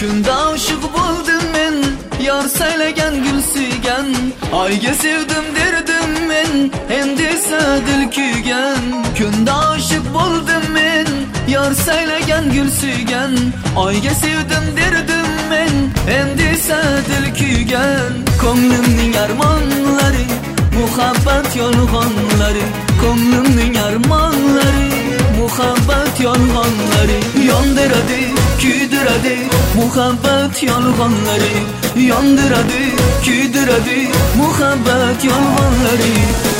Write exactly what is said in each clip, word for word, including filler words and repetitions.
Kunda aşık buldum men, yar saylagan gül suygan. Ayga sevdim derdim men, endi esa dil kuygan. Kunda aşık buldum men, yar saylagan gül suygan. Ayga sevdim derdim men, endi esa dil kuygan. Ko'nglimning armonlari, muhabbat yolg'onlari. Ko'nglimning armonlari, muhabbat yolg'onlari. Yondiradi, kuydiradi, muhabbat yolg'onlari. Yondiradi, kuydiradi, muhabbat yolg'onlari.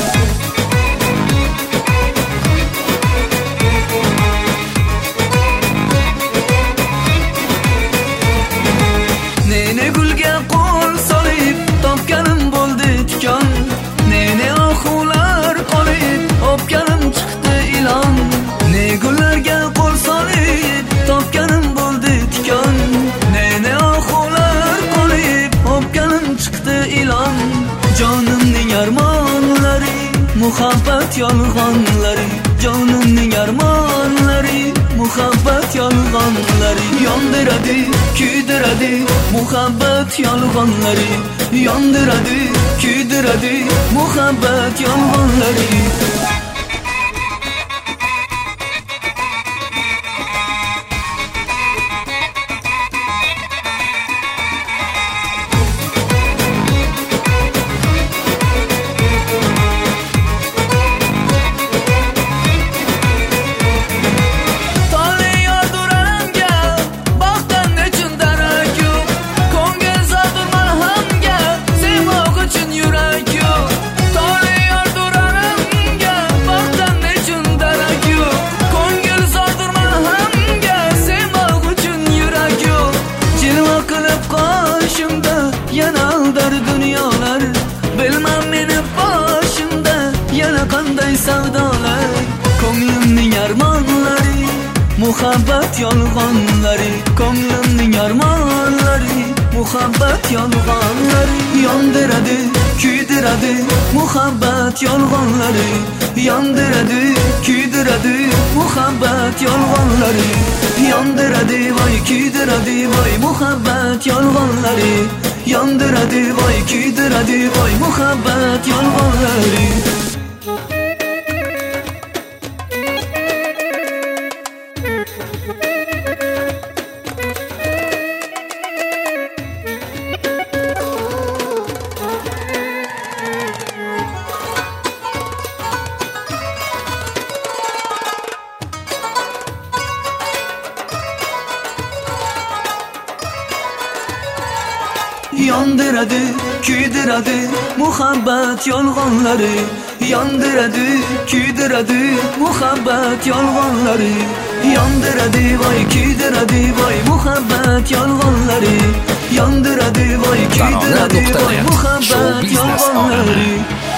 Nene gulga qo'l solib, topganim bo'ldi tikon. Nene oxular qolib, o'pganim chiqdi ilon. Ne gullarga qo'l solib, topganim bo'ldi tikon. Nene oxular qolib, o'pganim chiqdi ilon. Jonimning armonlari, muhabbat yolg'onlari. Jonimning armonlari, muhabbat yolg'onlari. Yondiradi, kuydiradi, muhabbat yolg'onlari. Yondiradi, kuydiradi, muhabbat yolg'onlari. Yana aldar dunyolar, bilmem meni boshimda yana qanday savdolar. Ko'nglimning armonlari, muhabbat yolg'onlari. Ko'nglimning armonlari, muhabbat yolg'onlari. Yondiradi, kuydiradi, muhabbat yolg'onlari. Yondiradi, kuydiradi, muhabbat yolg'onlari. Yondiradi, voy kuydiradi, voy muhabbat yolg'onlari. Yondiradi, voy kuydiradi, voy muhabbat yolg'onlari. Yondiradi, kuydiradi, muhabbat yolg'onlari. Yondiradi, kuydiradi, muhabbat yolg'onlari. Yondiradi, voy kuydiradi, voy muhabbat yolg'onlari. Yondiradi, voy kuydiradi, voy muhabbat yolg'onlari.